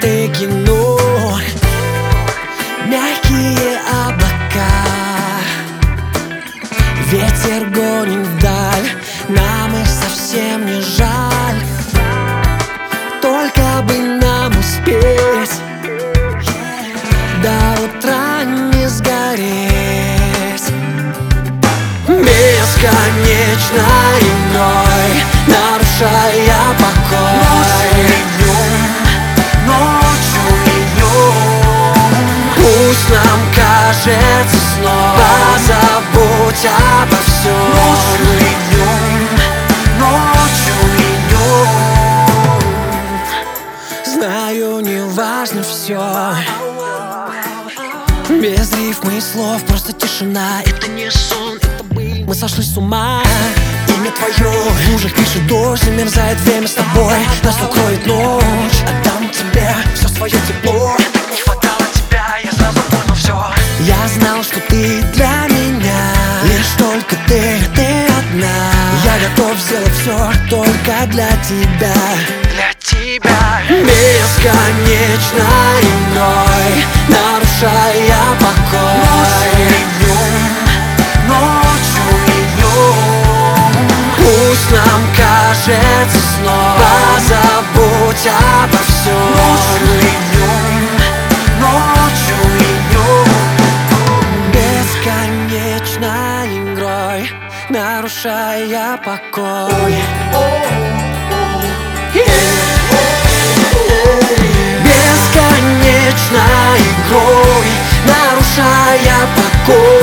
ты кино, мягкие облака, ветер гонит вдаль, нам и совсем не жаль, только бы нам успеть до утра не сгореть. Бесконечной игрой, нарушая покой, ночью и днем. Пусть нам кажется сном, позабудь обо всем. Ночью и днем, ночью и днем. Знаю, не важно все, без рифмы и слов, просто тишина. Это не сон, это мы сошли с ума. Имя твое в лужах пишет дождь, замерзает время с тобой, нас укроет ночь. Отдам тебе все свое тепло, не хватало тебя, я сразу понял все. Я знал, что ты для меня, лишь только ты одна. Я готов сделать все только для тебя, для тебя. Бесконечной игрой, нарушая покой, ночью и днем. Пусть нам кажется сном, позабудь обо всем. Ночью и днем, ночью и днем. Бесконечной игрой, нарушая покой. Бесконечной игрой, нарушая покой.